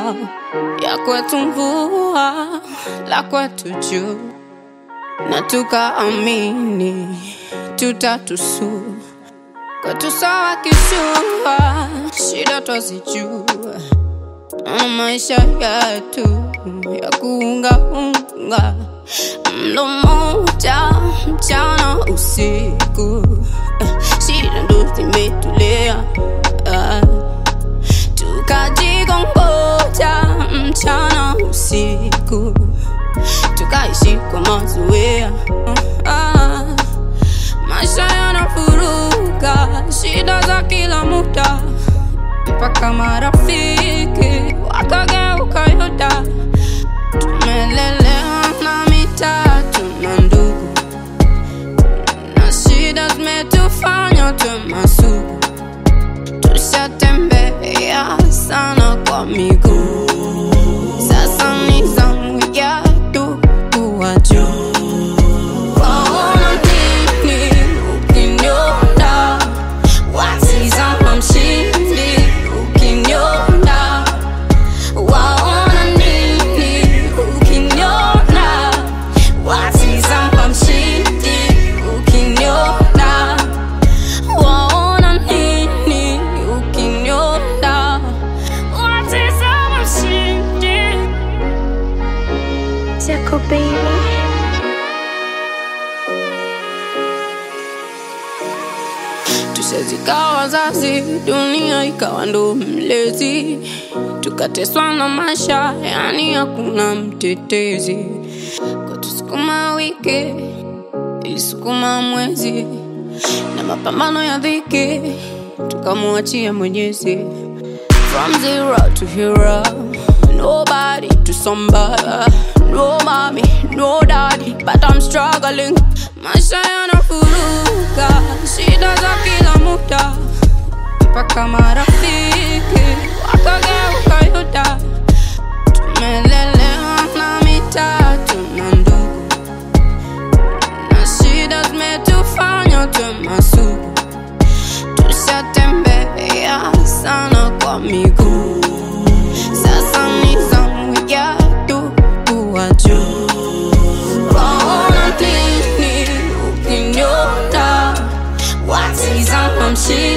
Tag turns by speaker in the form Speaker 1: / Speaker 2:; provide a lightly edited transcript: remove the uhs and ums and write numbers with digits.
Speaker 1: ya kwetu mvua, la kwetu juu, na tukaamini tutatusu. Kwetu sawa kishua, shida twazijua, na maisha yetu ya kuunga-unga. Mlo moja mchana usiku, shida ndo zimetulea. Tukajigongoja mchana usiku, tukaishi kwa mazoea. Maisha yanafuruga, shida za kila muda, mpaka marafiki wakageuka yuda. Tumelelewa na mitaa, tuna ndugu, na shida zimetufanya tuwe masugu. Tushatembea sana kwa miguu, sasa ni zamu yetu kuwa juu. Waona nini ukiniona? Watizama mshindi ukiniona. Waona nini ukiniona? Watizama mshindi ukiniona. Waona nini ukiniona? Watizama mshindi.
Speaker 2: Jaco baby.
Speaker 1: Tushazika wazazi, dunia ikawa ndo mlezi. Tukateswa na maisha, yani hakuna mtetezi. Kutusukuma wiki, ilisukuma mwezi, na mapambano ya dhiki tukamuachia Mwenyezi. From zero to hero, nobody to somebody. No mommy, no daddy, but I'm struggling. Maisha yanafuruga, shida za kila muda, mpaka marafiki wakageuka yuda. Tumelelewa na mitaa, tuna ndugu, na shida zimetufanya tuwe masugu. Tushatembea sana kwa miguu, sasa ni zamu yetu kuwa juu. Waona nini ukiniona? Watizama mshindi